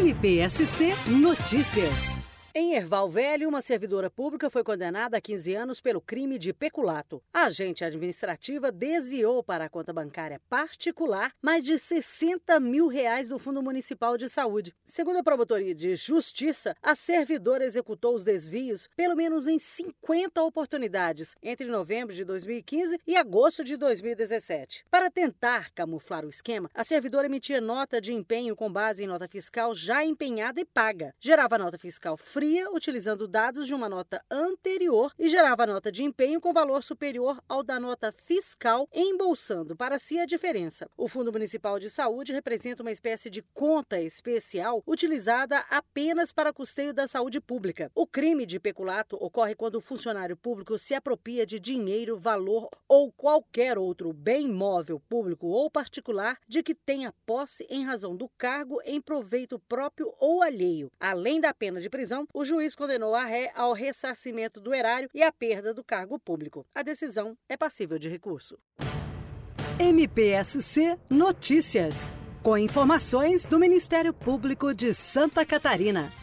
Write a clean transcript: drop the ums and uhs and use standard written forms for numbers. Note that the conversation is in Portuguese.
MPSC Notícias. Em Erval Velho, uma servidora pública foi condenada a 15 anos pelo crime de peculato. A agente administrativa desviou para a conta bancária particular mais de R$60 mil do Fundo Municipal de Saúde. Segundo a Promotoria de Justiça, a servidora executou os desvios pelo menos em 50 oportunidades entre novembro de 2015 e agosto de 2017. Para tentar camuflar o esquema, a servidora emitia nota de empenho com base em nota fiscal já empenhada e paga. Gerava nota fiscal fria, utilizando dados de uma nota anterior e gerava nota de empenho com valor superior ao da nota fiscal, embolsando para si a diferença. O Fundo Municipal de Saúde representa uma espécie de conta especial utilizada apenas para custeio da saúde pública. O crime de peculato ocorre quando o funcionário público se apropria de dinheiro, valor ou qualquer outro bem móvel público ou particular de que tenha posse em razão do cargo em proveito próprio ou alheio. Além da pena de prisão, o juiz condenou a ré ao ressarcimento do erário e à perda do cargo público. A decisão é passível de recurso. MPSC Notícias, com informações do Ministério Público de Santa Catarina.